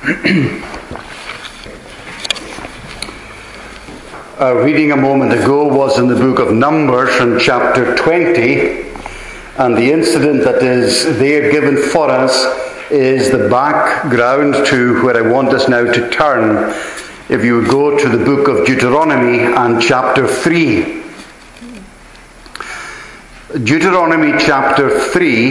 Our reading a moment ago was in the book of Numbers in chapter 20, and the incident that is there given for us is the background to where I want us now to turn. If you would go to the book of Deuteronomy and chapter 3. Deuteronomy chapter 3,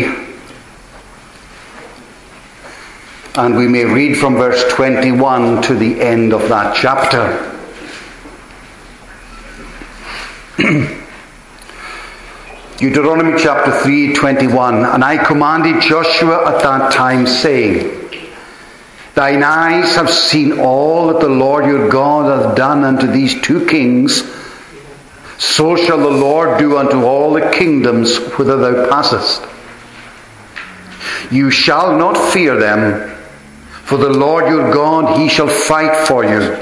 and we may read from verse 21 to the end of that chapter. Deuteronomy chapter 3, 21. And I commanded Joshua at that time, saying, Thine eyes have seen all that the Lord your God hath done unto these two kings, so shall the Lord do unto all the kingdoms whither thou passest. You shall not fear them, for the Lord your God, he shall fight for you.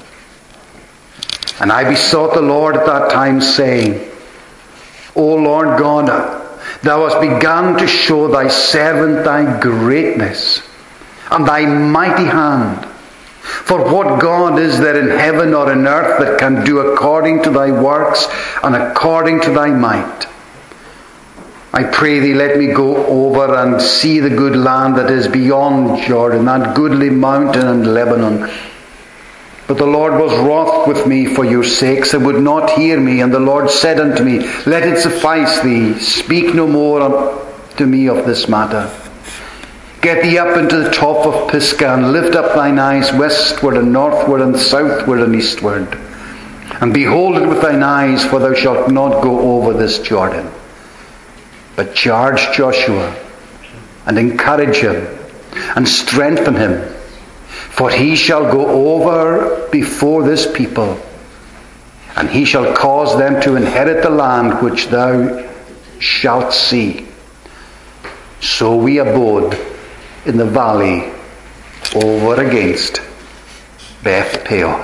And I besought the Lord at that time, saying, O Lord God, thou hast begun to show thy servant thy greatness and thy mighty hand. For what God is there in heaven or in earth that can do according to thy works and according to thy might? I pray thee, let me go over and see the good land that is beyond Jordan, that goodly mountain and Lebanon. But the Lord was wroth with me for your sakes, and would not hear me. And the Lord said unto me, Let it suffice thee, speak no more to me of this matter. Get thee up into the top of Pisgah, and lift up thine eyes westward and northward and southward and eastward. And behold it with thine eyes, for thou shalt not go over this Jordan. But charge Joshua, and encourage him, and strengthen him, for he shall go over before this people, and he shall cause them to inherit the land which thou shalt see. So we abode in the valley over against Beth Peor.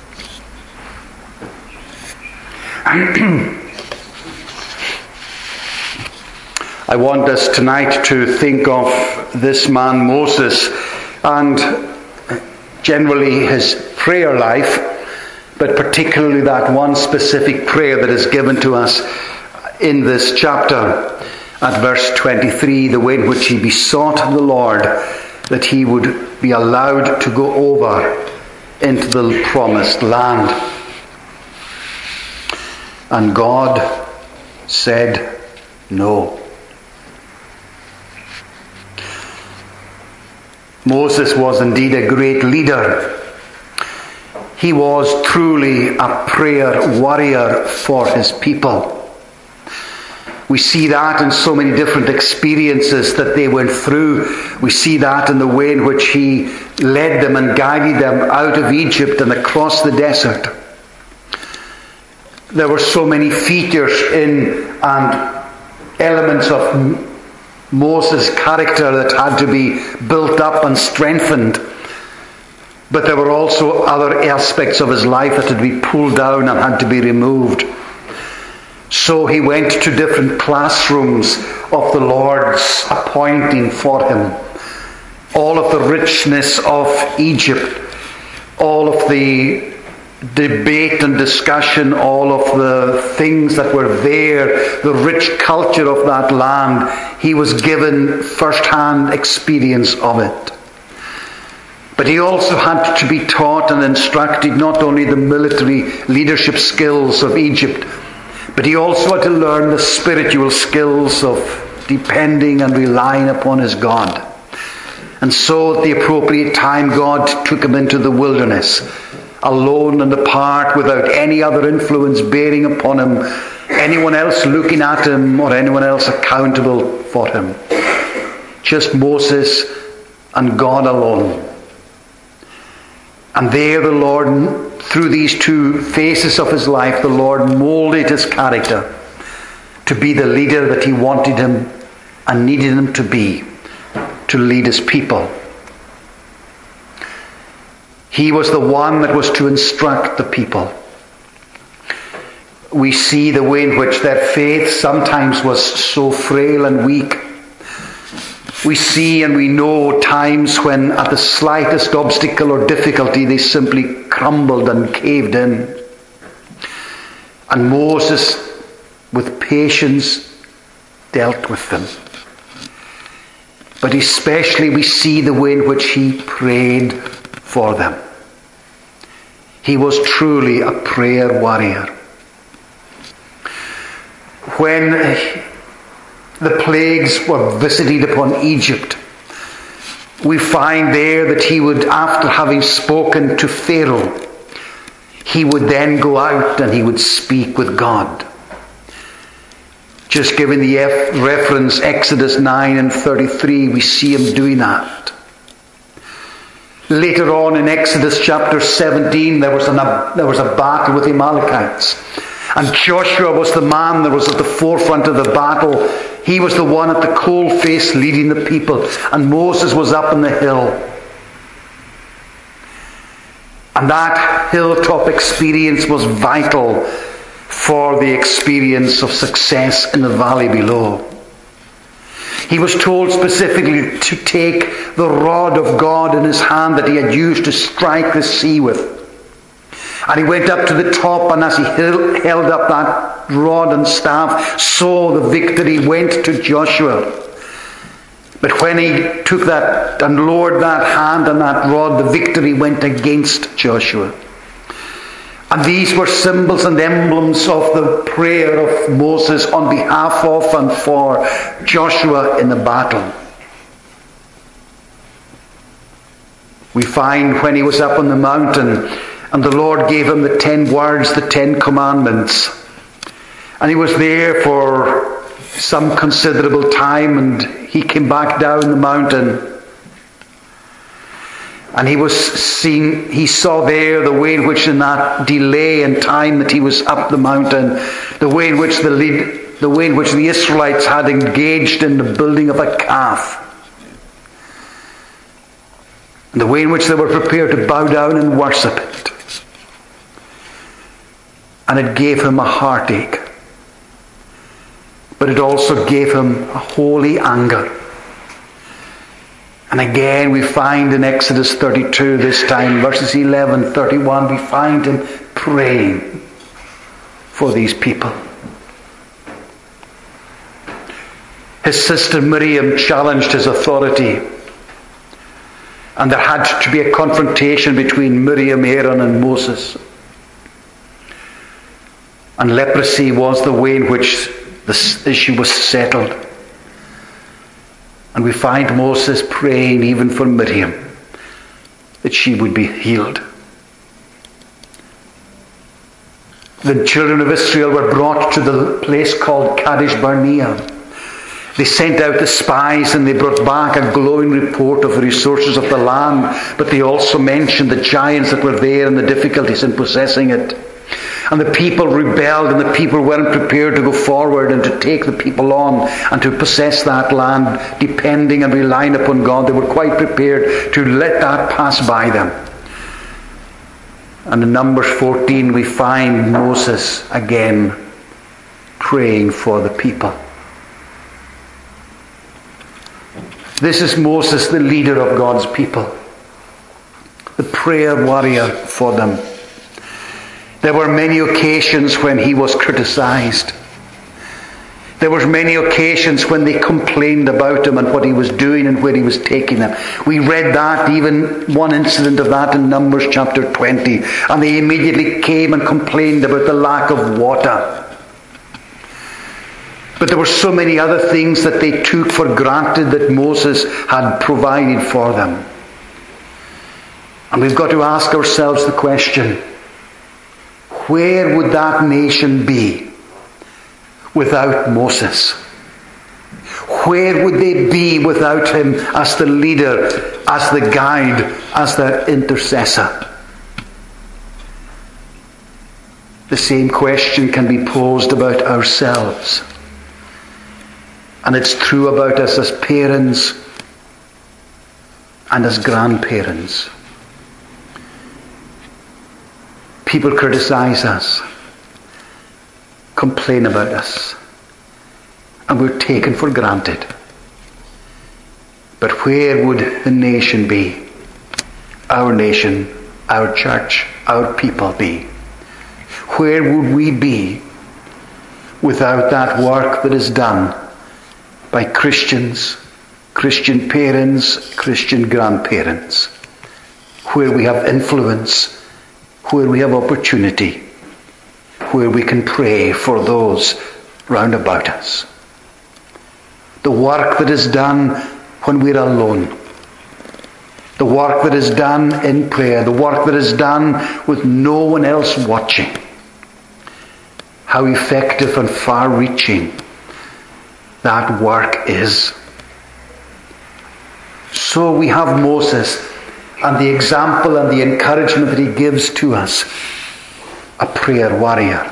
I want us tonight to think of this man Moses and generally his prayer life, but particularly that one specific prayer that is given to us in this chapter at verse 23, the way in which he besought the Lord that he would be allowed to go over into the promised land. And God said no. Moses was indeed a great leader. He was truly a prayer warrior for his people. We see that in so many different experiences that they went through. We see that in the way in which he led them and guided them out of Egypt and across the desert. There were so many features in and elements of Moses' character that had to be built up and strengthened. But there were also other aspects of his life that had to be pulled down and had to be removed. So he went to different classrooms of the Lord's appointing for him. All of the richness of Egypt, all of the debate and discussion, all of the things that were there, the rich culture of that land, he was given first-hand experience of it. But he also had to be taught and instructed not only the military leadership skills of Egypt, but he also had to learn the spiritual skills of depending and relying upon his God. And so at the appropriate time, God took him into the wilderness, alone and apart, without any other influence bearing upon him, anyone else looking at him or anyone else accountable for him. Just Moses and God alone. And there the Lord, through these two phases of his life, the Lord molded his character to be the leader that he wanted him and needed him to be, to lead his people. He was the one that was to instruct the people. We see the way in which their faith sometimes was so frail and weak. We see and we know times when at the slightest obstacle or difficulty they simply crumbled and caved in. And Moses, with patience, dealt with them. But especially we see the way in which he prayed for them. He was truly a prayer warrior. When the plagues were visited upon Egypt, we find there that he would, after having spoken to Pharaoh, he would then go out and he would speak with God. Just giving the reference Exodus 9 and 33, we see him doing that. Later on in Exodus chapter 17, there was a battle with the Amalekites. And Joshua was the man that was at the forefront of the battle. He was the one at the coal face leading the people. And Moses was up on the hill. And that hilltop experience was vital for the experience of success in the valley below. He was told specifically to take the rod of God in his hand that he had used to strike the sea with. And he went up to the top, and as he held up that rod and staff, so the victory went to Joshua. But when he took that and lowered that hand and that rod, the victory went against Joshua. And these were symbols and emblems of the prayer of Moses on behalf of and for Joshua in the battle. We find when he was up on the mountain and the Lord gave him the 10 words, the 10 commandments. And he was there for some considerable time, and he came back down the mountain. And he saw there the way in which in that delay in time that he was up the mountain, the way in which the Israelites had engaged in the building of a calf. And the way in which they were prepared to bow down and worship it. And it gave him a heartache. But it also gave him a holy anger. And again we find in Exodus 32 this time, verses 11, 31, we find him praying for these people. His sister Miriam challenged his authority. And there had to be a confrontation between Miriam, Aaron and Moses. And leprosy was the way in which this issue was settled. And we find Moses praying even for Miriam, that she would be healed. The children of Israel were brought to the place called Kadesh Barnea. They sent out the spies and they brought back a glowing report of the resources of the land, but they also mentioned the giants that were there and the difficulties in possessing it. And the people rebelled, and the people weren't prepared to go forward and to take the people on and to possess that land, depending and relying upon God. They were quite prepared to let that pass by them. And in Numbers 14 we find Moses again praying for the people. This is Moses, the leader of God's people, the prayer warrior for them. There were many occasions when he was criticized. There were many occasions when they complained about him and what he was doing and where he was taking them. We read that, even one incident of that in Numbers chapter 20. And they immediately came and complained about the lack of water. But there were so many other things that they took for granted that Moses had provided for them. And we've got to ask ourselves the question, where would that nation be without Moses? Where would they be without him as the leader, as the guide, as the intercessor? The same question can be posed about ourselves. And it's true about us as parents and as grandparents. People criticize us, complain about us, and we're taken for granted. But where would the nation be? Our nation, our church, our people be? Where would we be without that work that is done by Christians, Christian parents, Christian grandparents? Where we have influence, where we have opportunity, where we can pray for those round about us. The work that is done when we're alone. The work that is done in prayer. The work that is done with no one else watching. How effective and far-reaching that work is. So we have Moses and the example and the encouragement that he gives to us. A prayer warrior.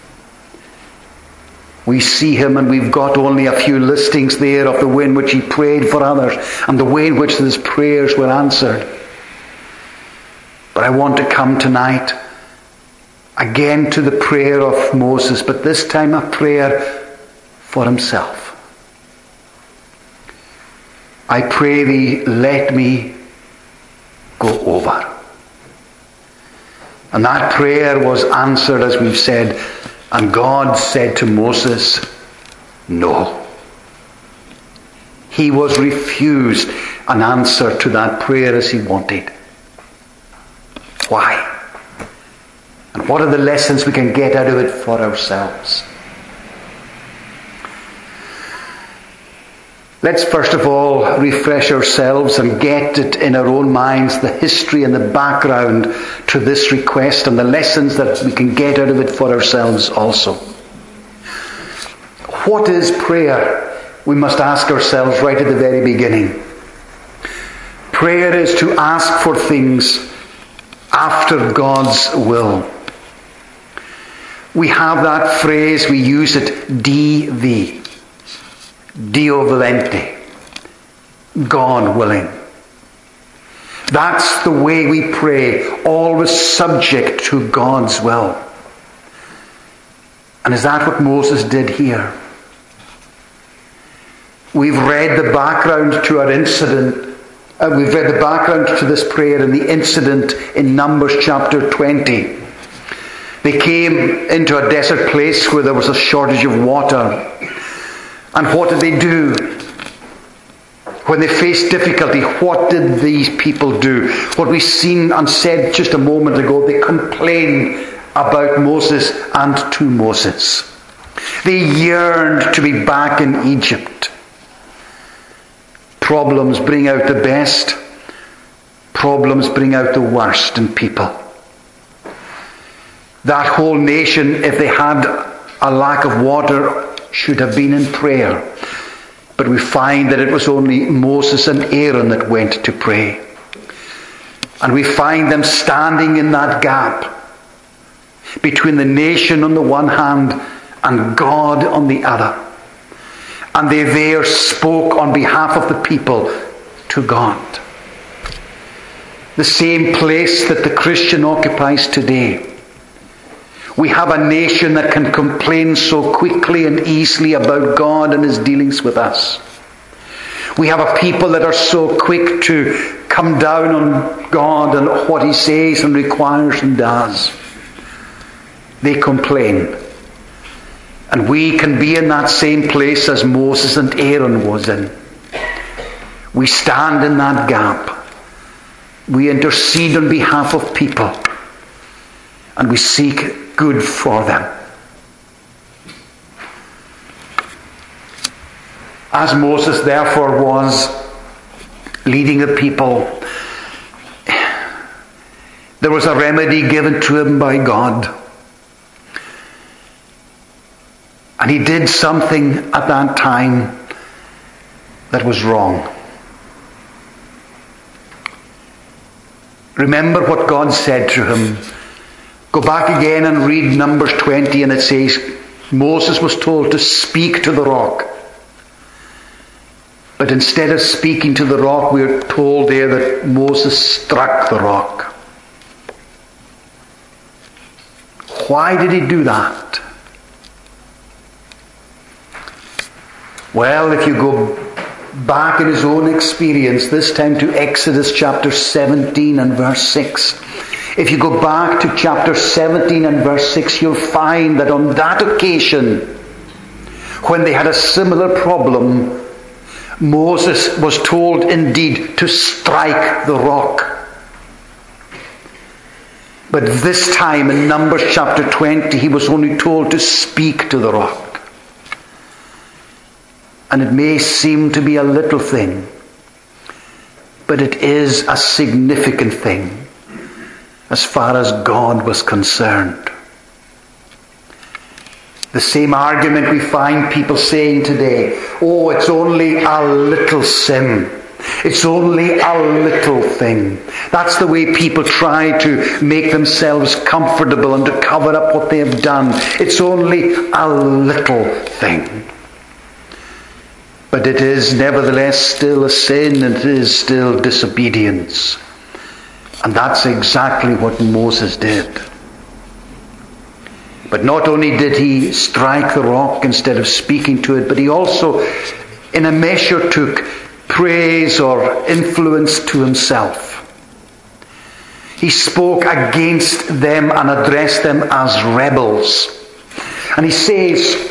We see him, and we've got only a few listings there of the way in which he prayed for others and the way in which his prayers were answered. But I want to come tonight again to the prayer of Moses, but this time a prayer for himself. I pray thee, let me go over. And that prayer was answered, as we've said, and God said to Moses, no. He was refused an answer to that prayer as he wanted. Why? And what are the lessons we can get out of it for ourselves? Let's first of all refresh ourselves and get it in our own minds, the history and the background to this request and the lessons that we can get out of it for ourselves also. What is prayer? We must ask ourselves right at the very beginning. Prayer is to ask for things after God's will. We have that phrase, we use it, DV. Dio volente. God willing. That's the way we pray, always subject to God's will. And is that what Moses did here? We've read the background to our incident. We've read the background to this prayer and the incident in Numbers chapter 20. They came into a desert place where there was a shortage of water. And what did they do? When they faced difficulty, what did these people do? What we've seen and said just a moment ago, they complained about Moses and to Moses. They yearned to be back in Egypt. Problems bring out the best. Problems bring out the worst in people. That whole nation, if they had a lack of water, should have been in prayer. But we find that it was only Moses and Aaron that went to pray. And we find them standing in that gap between the nation on the one hand and God on the other. And they there spoke on behalf of the people to God. The same place that the Christian occupies today. We have a nation that can complain so quickly and easily about God and his dealings with us. We have a people that are so quick to come down on God and what he says and requires and does. They complain. And we can be in that same place as Moses and Aaron was in. We stand in that gap. We intercede on behalf of people. And we seek good for them. As Moses therefore was leading the people, there was a remedy given to him by God. And he did something at that time that was wrong. Remember what God said to him. Go back again and read Numbers 20, and it says Moses was told to speak to the rock. But instead of speaking to the rock, we are told there that Moses struck the rock. Why did he do that? Well, if you go back in his own experience, this time to Exodus chapter 17 and verse 6. If you go back to chapter 17 and verse 6, you'll find that on that occasion, when they had a similar problem, Moses was told indeed to strike the rock. But this time in Numbers chapter 20, he was only told to speak to the rock. And it may seem to be a little thing, but it is a significant thing as far as God was concerned. The same argument we find people saying today, oh, it's only a little sin. It's only a little thing. That's the way people try to make themselves comfortable and to cover up what they have done. It's only a little thing. But it is nevertheless still a sin, and it is still disobedience. And that's exactly what Moses did. But not only did he strike the rock instead of speaking to it, but he also, in a measure, took praise or influence to himself. He spoke against them and addressed them as rebels. And he says,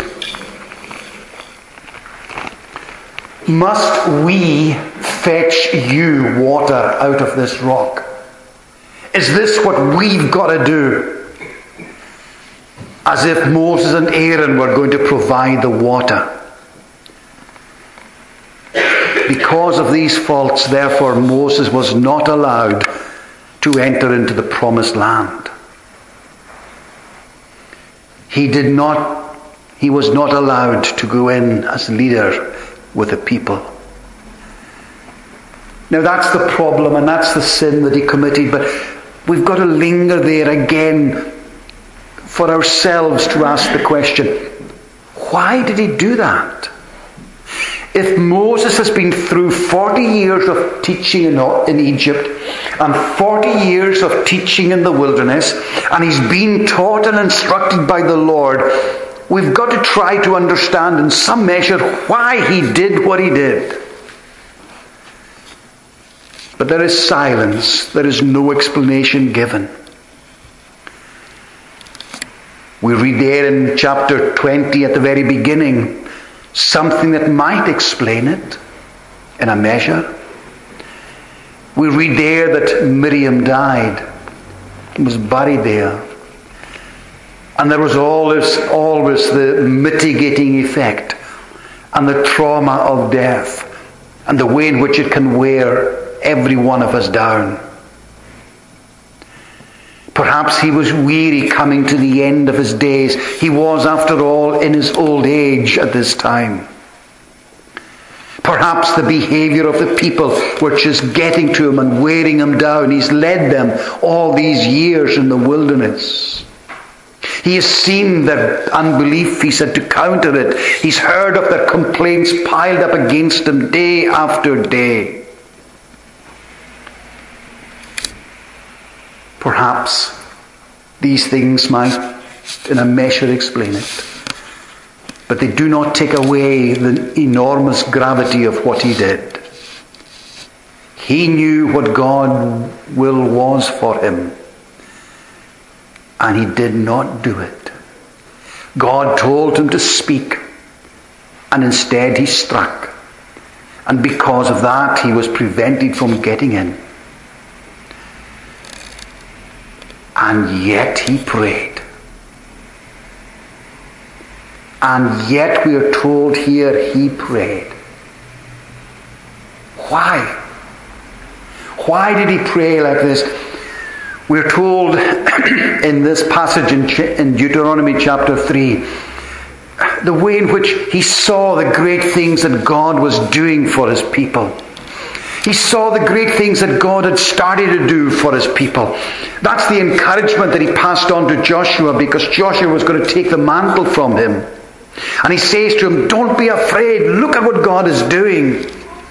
must we fetch you water out of this rock? Is this what we've got to do? As if Moses and Aaron were going to provide the water. Because of these faults, therefore, Moses was not allowed to enter into the promised land. He was not allowed to go in as leader with the people. Now that's the problem, and that's the sin that he committed, but we've got to linger there again for ourselves to ask the question, why did he do that? If Moses has been through 40 years of teaching in Egypt and 40 years of teaching in the wilderness, and he's been taught and instructed by the Lord, we've got to try to understand in some measure why he did what he did. But there is silence. There is no explanation given. We read there in chapter 20 at the very beginning something that might explain it in a measure. We read there that Miriam died and was buried there. And there was always the mitigating effect and the trauma of death and the way in which it can wear every one of us down. Perhaps he was weary coming to the end of his days. He was, after all, in his old age at this time. Perhaps the behavior of the people were just getting to him and wearing him down. He's led them all these years in the wilderness. He has seen their unbelief, he said, to counter it. He's heard of their complaints piled up against him day after day. Perhaps these things might, in a measure, explain it. But they do not take away the enormous gravity of what he did. He knew what God's will was for him. And he did not do it. God told him to speak. And instead he struck. And because of that, he was prevented from getting in. And yet he prayed. And yet we are told here he prayed. Why? Why did he pray like this? We're told in this passage in Deuteronomy chapter 3, the way in which he saw the great things that God was doing for his people. He saw the great things that God had started to do for his people. That's the encouragement that he passed on to Joshua, because Joshua was going to take the mantle from him. And he says to him, don't be afraid. Look at what God is doing.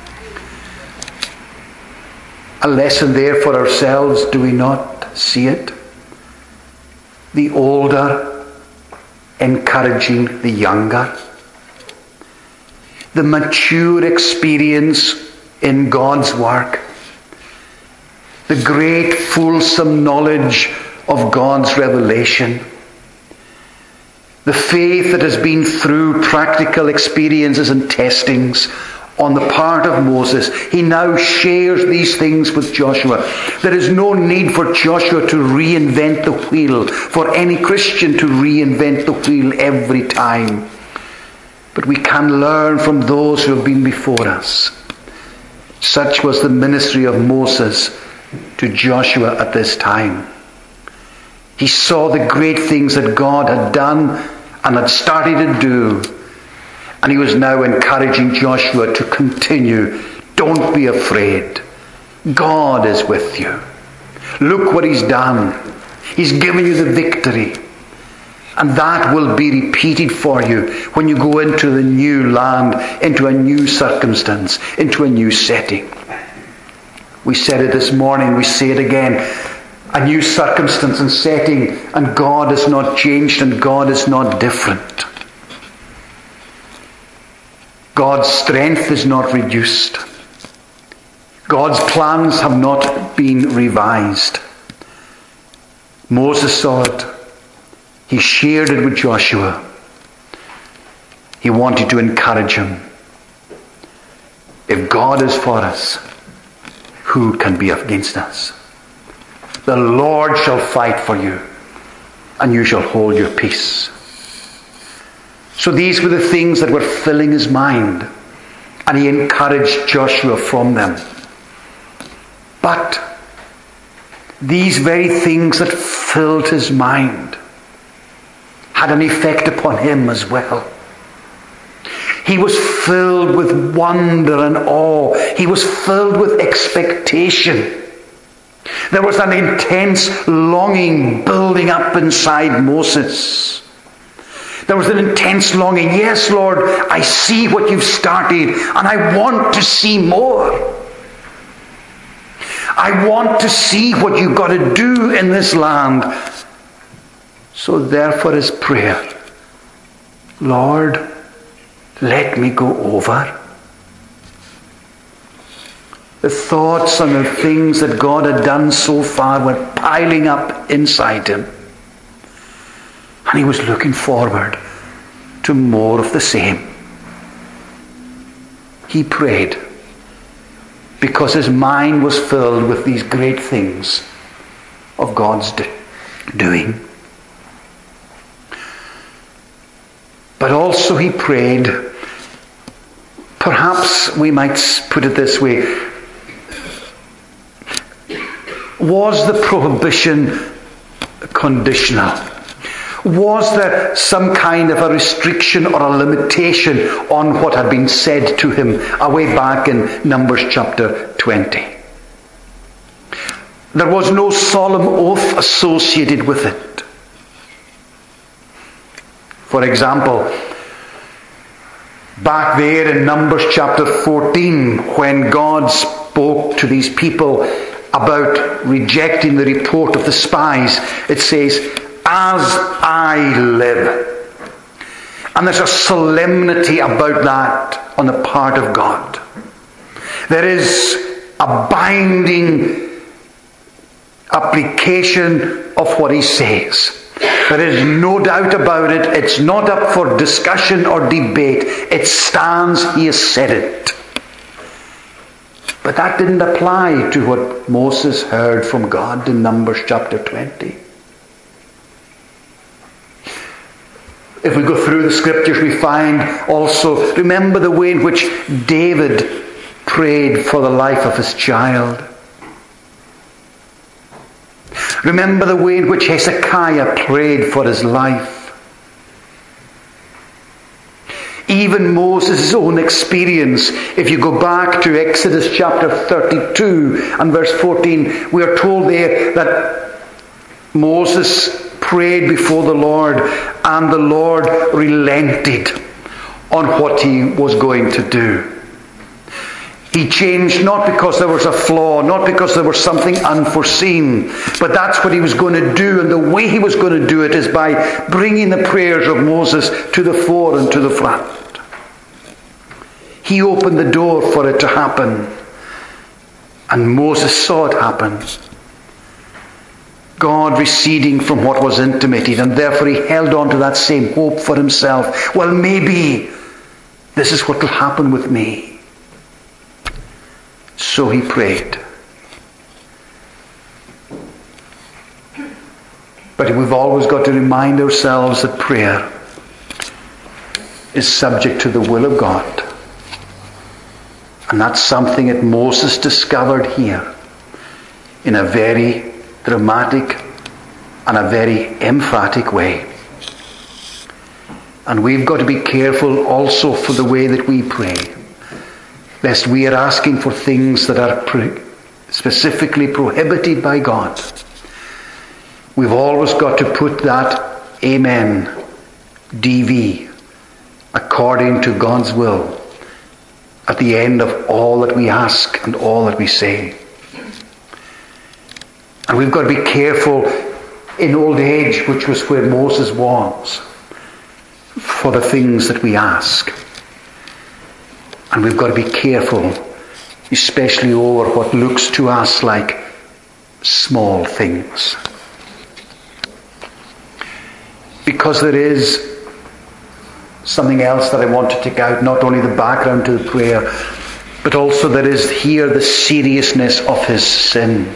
A lesson there for ourselves, do we not see it? The older encouraging the younger. the mature experience in God's work, the great fulsome knowledge of God's revelation, the faith that has been through practical experiences and testings on the part of Moses. He now shares these things with Joshua. There is no need for Joshua to reinvent the wheel, for any Christian to reinvent the wheel every time. But we can learn from those who have been before us. Such was the ministry of Moses to Joshua at this time. He saw the great things that God had done and had started to do. And he was now encouraging Joshua to continue. Don't be afraid. God is with you. Look what he's done. He's given you the victory. And that will be repeated for you when you go into the new land, into a new circumstance, into a new setting. We said it this morning, we say it again. A new circumstance and setting, and God has not changed and God is not different. God's strength is not reduced. God's plans have not been revised. Moses saw it. He shared it with Joshua. He wanted to encourage him. If God is for us, who can be against us? The Lord shall fight for you, and you shall hold your peace. So these were the things that were filling his mind, and he encouraged Joshua from them. But these very things that filled his mind had an effect upon him as well. He was filled with wonder and awe. He was filled with expectation. There was an intense longing building up inside Moses. There was an intense longing. Yes, Lord, I see what you've started, and I want to see more. I want to see what you've got to do in this land. So therefore his prayer, Lord, let me go over. The thoughts and the things that God had done so far were piling up inside him. And he was looking forward to more of the same. He prayed because his mind was filled with these great things of God's doing. But also he prayed, perhaps we might put it this way, was the prohibition conditional? Was there some kind of a restriction or a limitation on what had been said to him away back in Numbers chapter 20? There was no solemn oath associated with it. For example, back there in Numbers chapter 14, when God spoke to these people about rejecting the report of the spies, it says, as I live. And there's a solemnity about that on the part of God. There is a binding application of what he says. There is no doubt about it. It's not up for discussion or debate. It stands, he has said it. But that didn't apply to what Moses heard from God in Numbers chapter 20. If we go through the scriptures, we find also, remember the way in which David prayed for the life of his child. Remember the way in which Hezekiah prayed for his life. Even Moses' own experience, if you go back to Exodus chapter 32 and verse 14, we are told there that Moses prayed before the Lord and the Lord relented on what he was going to do. He changed not because there was a flaw, not because there was something unforeseen, but that's what he was going to do, and the way he was going to do it is by bringing the prayers of Moses to the fore and to the front. He opened the door for it to happen. And Moses saw it happen. God receding from what was intimated, and therefore he held on to that same hope for himself. Well, maybe this is what will happen with me. So he prayed. But we've always got to remind ourselves that prayer is subject to the will of God. And that's something that Moses discovered here in a very dramatic and a very emphatic way. And we've got to be careful also for the way that we pray, lest we are asking for things that are specifically prohibited by God. We've always got to put that Amen, DV, according to God's will, at the end of all that we ask and all that we say. And we've got to be careful in old age, which was where Moses was, for the things that we ask. And we've got to be careful, especially over what looks to us like small things. Because there is something else that I want to take out, not only the background to the prayer, but also there is here the seriousness of his sin.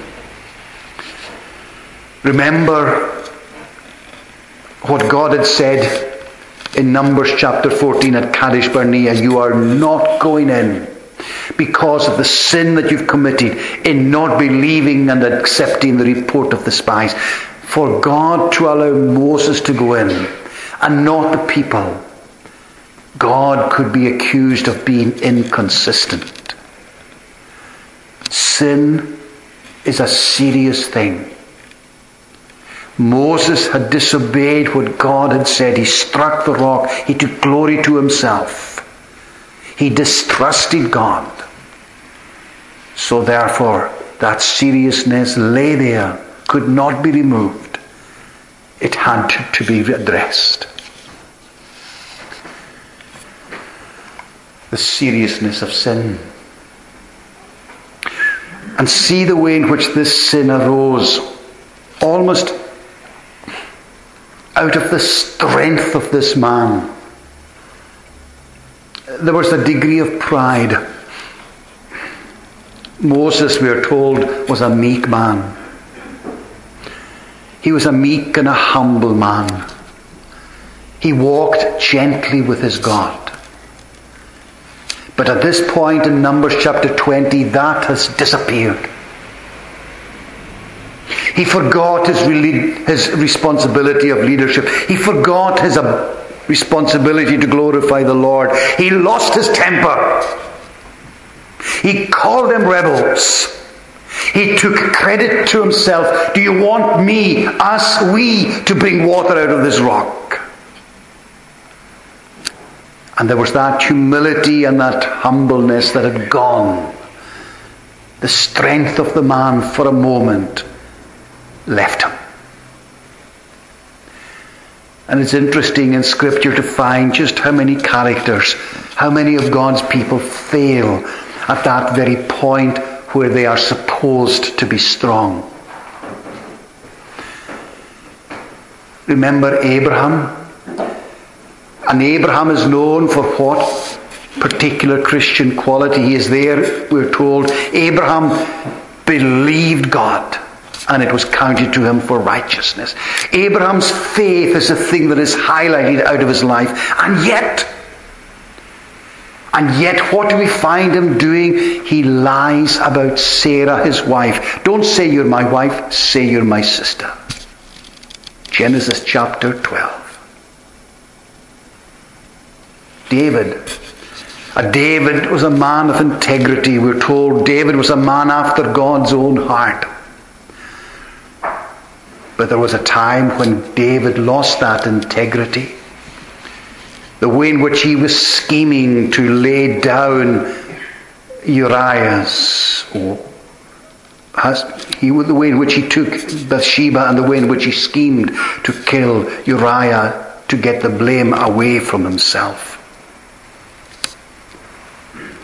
Remember what God had said in Numbers chapter 14 at Kadesh Barnea. You are not going in because of the sin that you've committed in not believing and accepting the report of the spies. For God to allow Moses to go in and not the people, God could be accused of being inconsistent. Sin is a serious thing. Moses had disobeyed what God had said. He struck the rock. He took glory to himself. He distrusted God. So therefore, that seriousness lay there, could not be removed. It had to be addressed. The seriousness of sin. And see the way in which this sin arose, almost out of the strength of this man. There was a degree of pride. Moses, we are told, was a meek man. He was a meek and a humble man. He walked gently with his God. But at this point in Numbers chapter 20, that has disappeared. He forgot his responsibility of leadership. He forgot his responsibility to glorify the Lord. He lost his temper. He called them rebels. He took credit to himself. Do you want me, us, we, to bring water out of this rock? And there was that humility and that humbleness that had gone. The strength of the man for a moment left him. And it's interesting in Scripture to find just how many characters, how many of God's people fail at that very point where they are supposed to be strong. Remember Abraham? And Abraham is known for what particular Christian quality he is there. We're told Abraham believed God, and it was counted to him for righteousness. Abraham's faith is a thing that is highlighted out of his life. And yet, what do we find him doing? He lies about Sarah, his wife. Don't say you're my wife, say you're my sister. Genesis chapter 12. David was a man of integrity. We're told David was a man after God's own heart. But there was a time when David lost that integrity. The way in which he was scheming to lay down Uriah's, the way in which he took Bathsheba, and the way in which he schemed to kill Uriah to get the blame away from himself.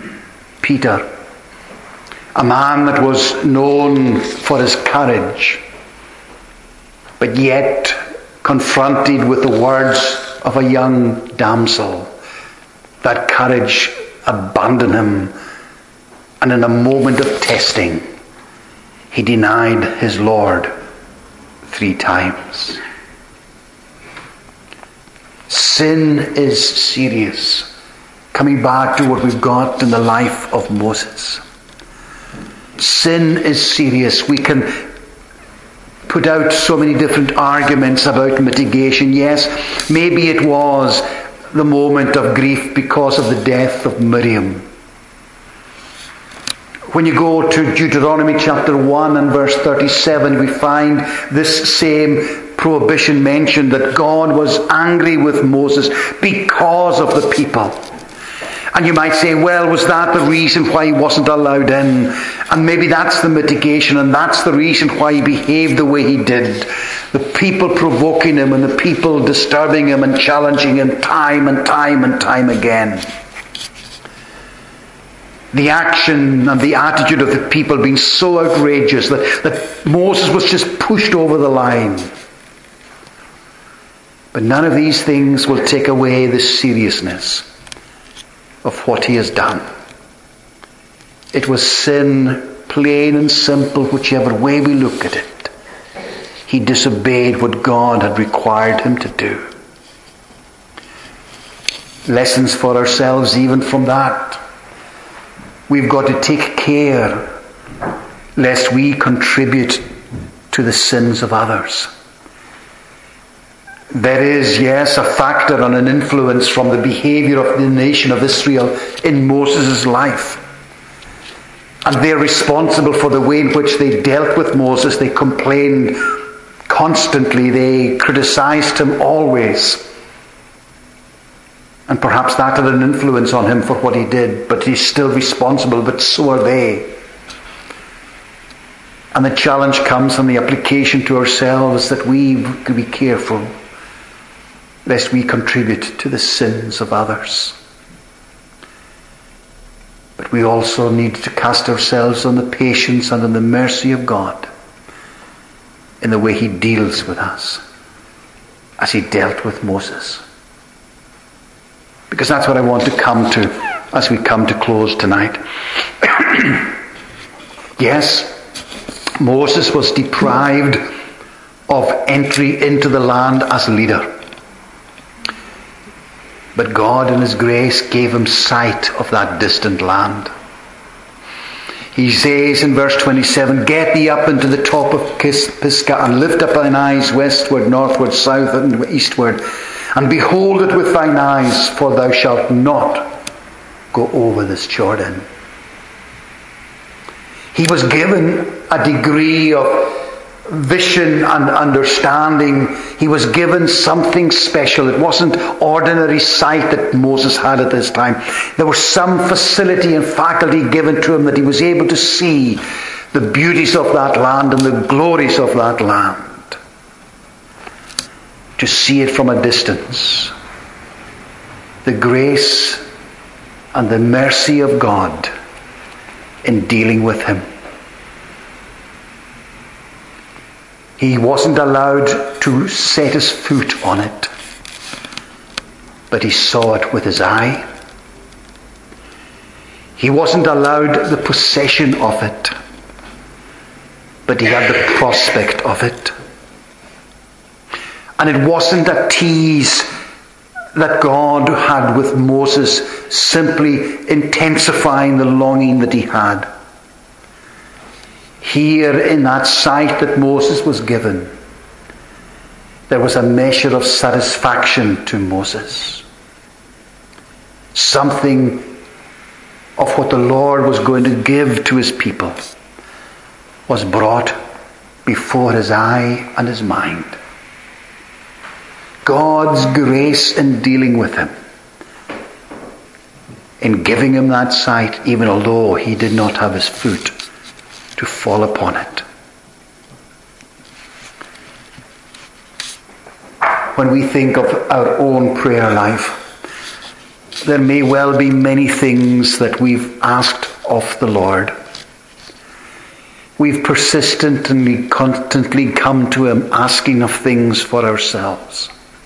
Peter, a man that was known for his courage, but yet confronted with the words of a young damsel, that courage abandoned him, and in a moment of testing, he denied his Lord 3 times. Sin is serious. Coming back to what we've got in the life of Moses. Sin is serious. We can put out so many different arguments about mitigation. Yes, maybe it was the moment of grief because of the death of Miriam. When you go to Deuteronomy chapter 1 and verse 37, we find this same prohibition mentioned, that God was angry with Moses because of the people. And you might say, well, was that the reason why he wasn't allowed in? And maybe that's the mitigation, and that's the reason why he behaved the way he did. The people provoking him and the people disturbing him and challenging him time and time and time again. The action and the attitude of the people being so outrageous that Moses was just pushed over the line. But none of these things will take away the seriousness of what he has done. It was sin, plain and simple, whichever way we look at it. He disobeyed what God had required him to do. Lessons for ourselves even from that. We've got to take care lest we contribute to the sins of others. There is, yes, a factor and an influence from the behavior of the nation of Israel in Moses' life. And they're responsible for the way in which they dealt with Moses. They complained constantly. They criticized him always. And perhaps that had an influence on him for what he did. But he's still responsible, but so are they. And the challenge comes from the application to ourselves that we can be careful lest we contribute to the sins of others. But we also need to cast ourselves on the patience and on the mercy of God in the way he deals with us as he dealt with Moses. Because that's what I want to come to as we come to close tonight. Yes, Moses was deprived of entry into the land as leader. But God in his grace gave him sight of that distant land. He says in verse 27, "Get thee up into the top of Pisgah, and lift up thine eyes westward, northward, south, and eastward, and behold it with thine eyes, for thou shalt not go over this Jordan." He was given a degree of vision and understanding. He was given something special. It wasn't ordinary sight that Moses had at this time. There was some facility and faculty given to him that he was able to see the beauties of that land and the glories of that land. To see it from a distance. The grace and the mercy of God in dealing with him. He wasn't allowed to set his foot on it, but he saw it with his eye. He wasn't allowed the possession of it, but he had the prospect of it. And it wasn't a tease that God had with Moses, simply intensifying the longing that he had. Here in that sight that Moses was given, there was a measure of satisfaction to Moses. Something of what the Lord was going to give to his people was brought before his eye and his mind. God's grace in dealing with him, in giving him that sight, even although he did not have his foot to fall upon it. When we think of our own prayer life, there may well be many things that we've asked of the Lord. We've persistently, constantly come to him asking of things for ourselves.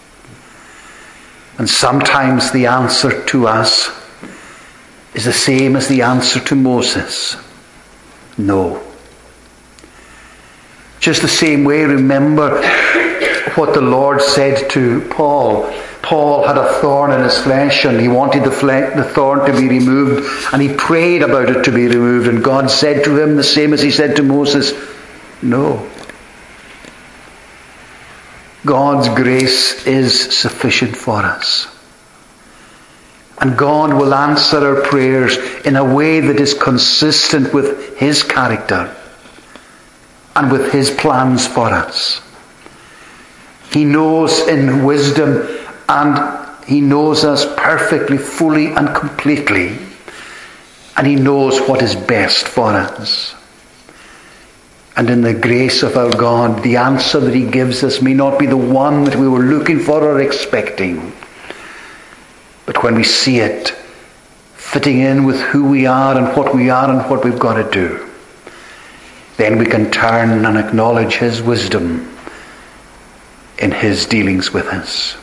And sometimes the answer to us is the same as the answer to Moses. No. Just the same way, remember what the Lord said to Paul. Paul had a thorn in his flesh and he wanted the thorn to be removed, and he prayed about it to be removed, and God said to him the same as he said to Moses, no. God's grace is sufficient for us. And God will answer our prayers in a way that is consistent with his character and with his plans for us. He knows in wisdom, and he knows us perfectly, fully and completely. And he knows what is best for us. And in the grace of our God, the answer that he gives us may not be the one that we were looking for or expecting. But when we see it fitting in with who we are and what we've got to do, then we can turn and acknowledge his wisdom in his dealings with us.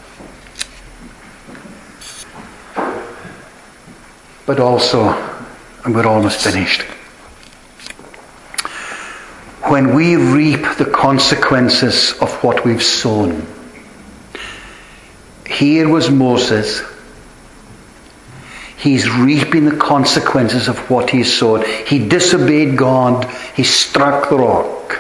But also, and we're almost finished, when we reap the consequences of what we've sown. Here was Moses. He's reaping the consequences of what he sowed. He disobeyed God. He struck the rock.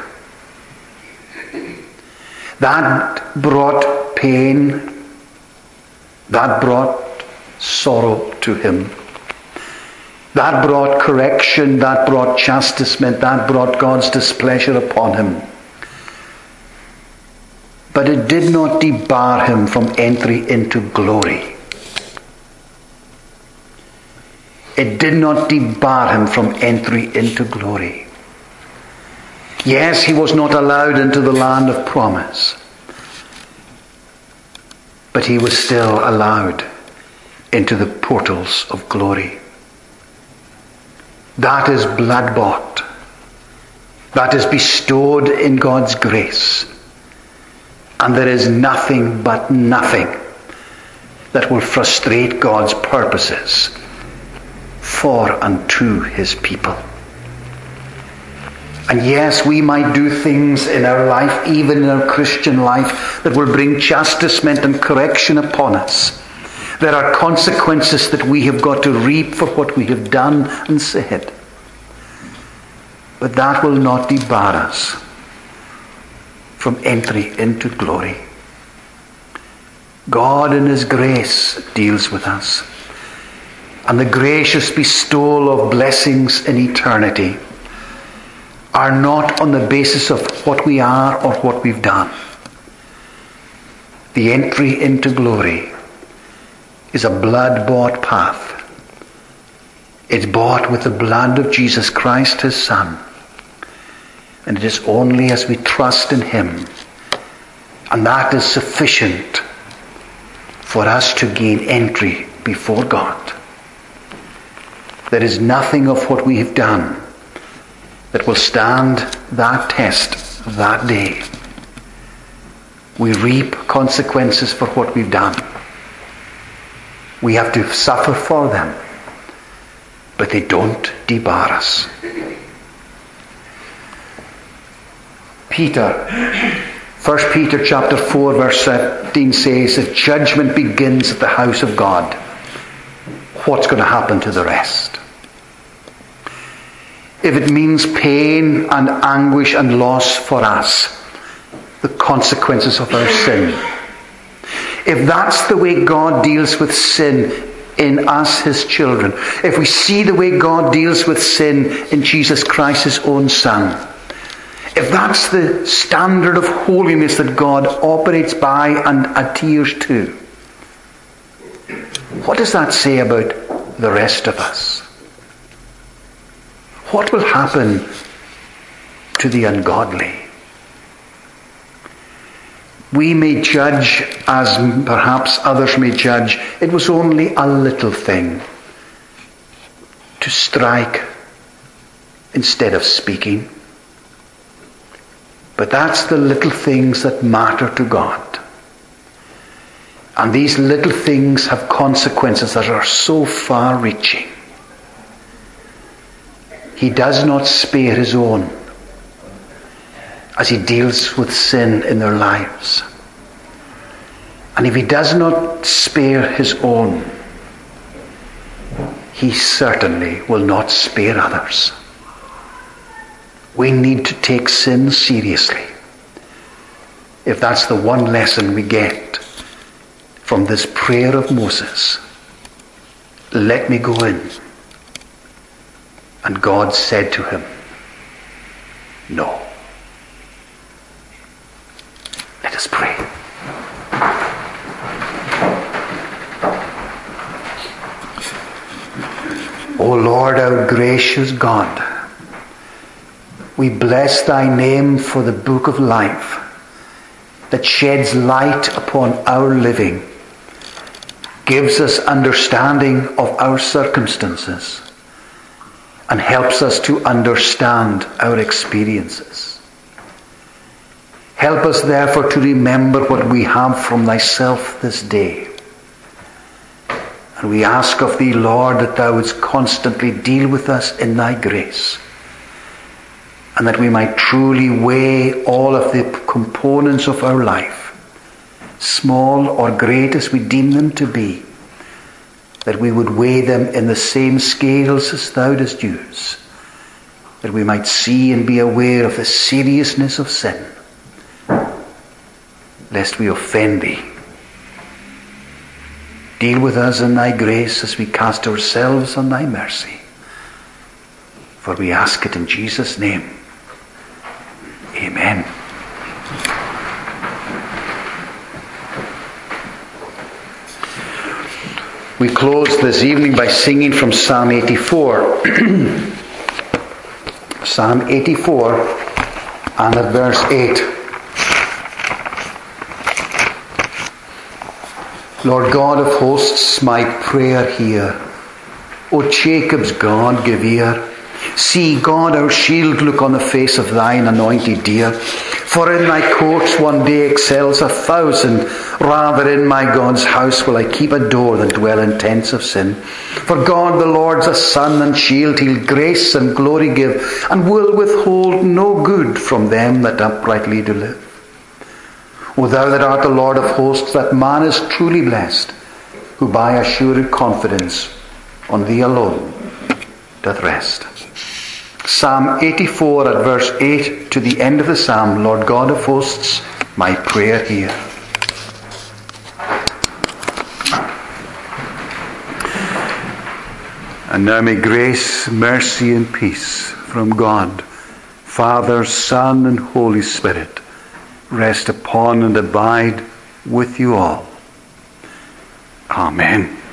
That brought pain. That brought sorrow to him. That brought correction. That brought chastisement. That brought God's displeasure upon him. But it did not debar him from entry into glory. It did not debar him from entry into glory. Yes, he was not allowed into the land of promise, but he was still allowed into the portals of glory. That is blood-bought. That is bestowed in God's grace. And there is nothing but nothing that will frustrate God's purposes for and to his people. And yes, we might do things in our life, even in our Christian life, that will bring chastisement and correction upon us. There are consequences that we have got to reap for what we have done and said. But that will not debar us from entry into glory. God in his grace deals with us. And the gracious bestowal of blessings in eternity are not on the basis of what we are or what we've done. The entry into glory is a blood-bought path. It's bought with the blood of Jesus Christ, his Son. And it is only as we trust in him, and that is sufficient for us to gain entry before God. There is nothing of what we have done that will stand that test that day. We reap consequences for what we've done. We have to suffer for them, but they don't debar us. Peter, 1 Peter chapter 4 verse 17 says, if judgment begins at the house of God, what's going to happen to the rest? If it means pain and anguish and loss for us, the consequences of our sin. If that's the way God deals with sin in us, his children, if we see the way God deals with sin in Jesus Christ, his own Son, if that's the standard of holiness that God operates by and adheres to, what does that say about the rest of us? What will happen to the ungodly? We may judge, as perhaps others may judge, it was only a little thing to strike instead of speaking. But that's the little things that matter to God. And these little things have consequences that are so far-reaching. He does not spare his own as he deals with sin in their lives. And if he does not spare his own, he certainly will not spare others. We need to take sin seriously. If that's the one lesson we get from this prayer of Moses, let me go in. And God said to him, no. Let us pray. O Lord, our gracious God, we bless thy name for the book of life that sheds light upon our living, gives us understanding of our circumstances, and helps us to understand our experiences. Help us therefore to remember what we have from thyself this day. And we ask of thee, Lord, that thou wouldst constantly deal with us in thy grace, and that we might truly weigh all of the components of our life, small or great as we deem them to be, that we would weigh them in the same scales as thou dost use, that we might see and be aware of the seriousness of sin, lest we offend thee. Deal with us in thy grace as we cast ourselves on thy mercy. For we ask it in Jesus' name. Amen. We close this evening by singing from Psalm 84. Psalm 84 and at verse 8. Lord God of hosts, my prayer hear. O Jacob's God, give ear. See, God, our shield, look on the face of thine anointed dear. For in thy courts one day excels 1,000. Rather in my God's house will I keep a door than dwell in tents of sin. For God the Lord's a sun and shield. He'll grace and glory give, and will withhold no good from them that uprightly do live. O thou that art the Lord of hosts, that man is truly blessed, who by assured confidence on thee alone doth rest. Psalm 84 at verse 8 to the end of the psalm. Lord God of hosts, my prayer hear. And now may grace, mercy and peace from God, Father, Son and Holy Spirit rest upon and abide with you all. Amen.